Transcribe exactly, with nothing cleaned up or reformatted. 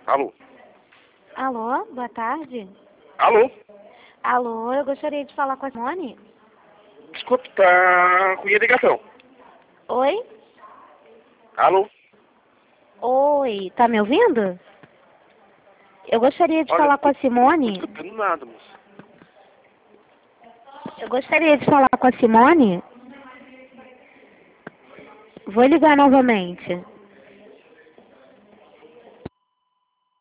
Alô? Alô, boa tarde. Alô? Alô, eu gostaria de falar com a Simone. Desculpe, tá com minha ligação. Oi? Alô? Oi, tá me ouvindo? Eu gostaria de Olha, falar com a não tô Simone. escutando nada, moça. Eu gostaria de falar com a Simone. Vou ligar novamente.